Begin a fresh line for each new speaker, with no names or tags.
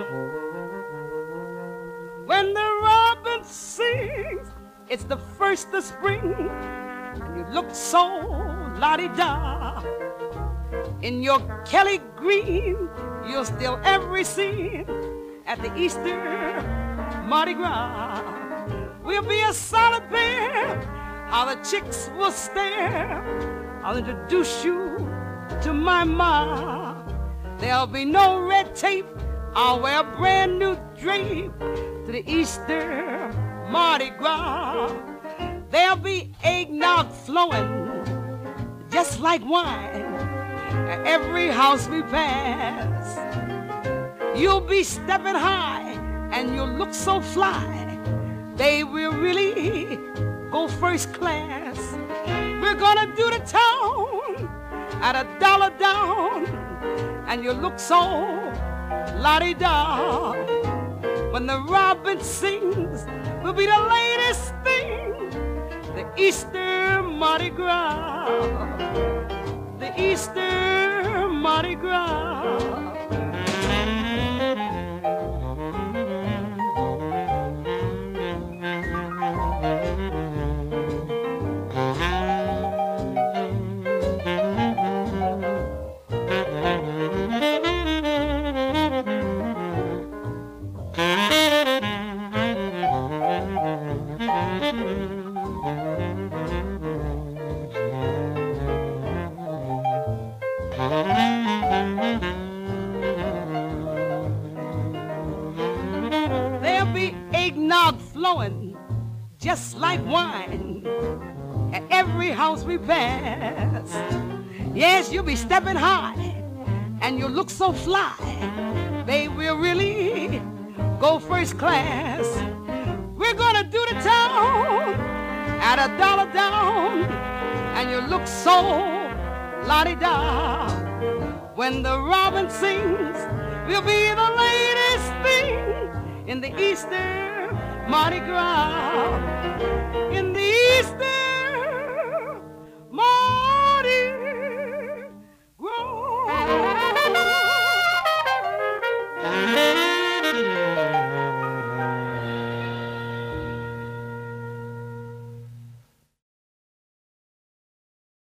When the robin sings, it's the first of spring, and you look so la-di-da. In your Kelly green, you'll steal every scene at the Easter Mardi Gras. We'll be a solid pair, how the chicks will stare. I'll introduce you to my ma. There'll be no red tape, I'll wear a brand new drape to the Easter Mardi Gras. There'll be eggnog flowing just like wine at every house we pass. You'll be stepping high and you'll look so fly. They will really go first class. We're gonna do the town at $1 down, and you look so la-di-da. When the robin sings, will be the latest thing. The Easter Mardi Gras, the Easter Mardi Gras. There'll be eggnog flowing just like wine at every house we pass. Yes, you'll be stepping high and you'll look so fly. They will really go first class. We're gonna do the town at $1 down, and you look so la-di-da. When the robin sings, we'll be the latest thing in the Easter Mardi Gras. In the Easter